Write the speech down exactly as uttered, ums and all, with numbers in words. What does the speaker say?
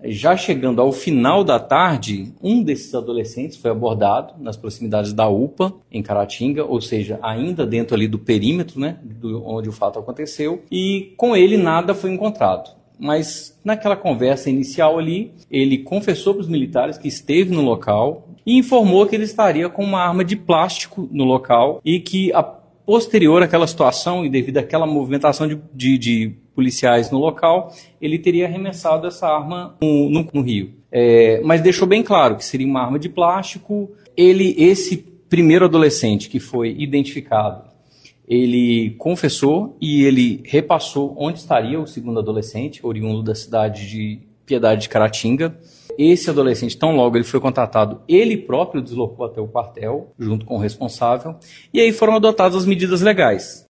Já chegando ao final da tarde, um desses adolescentes foi abordado nas proximidades da U P A, em Caratinga, ou seja, ainda dentro ali do perímetro, né, do, onde o fato aconteceu, e com ele nada foi encontrado. Mas naquela conversa inicial ali, ele confessou para os militares que esteve no local e informou que ele estaria com uma arma de plástico no local e que, a posterior àquela situação e devido àquela movimentação de, de, de policiais no local, ele teria arremessado essa arma no, no, no rio. É, mas deixou bem claro que seria uma arma de plástico. Ele, esse primeiro adolescente que foi identificado, ele confessou e ele repassou onde estaria o segundo adolescente, oriundo da cidade de Piedade de Caratinga. Esse adolescente, tão logo ele foi contatado, ele próprio deslocou até o quartel, junto com o responsável, e aí foram adotadas as medidas legais.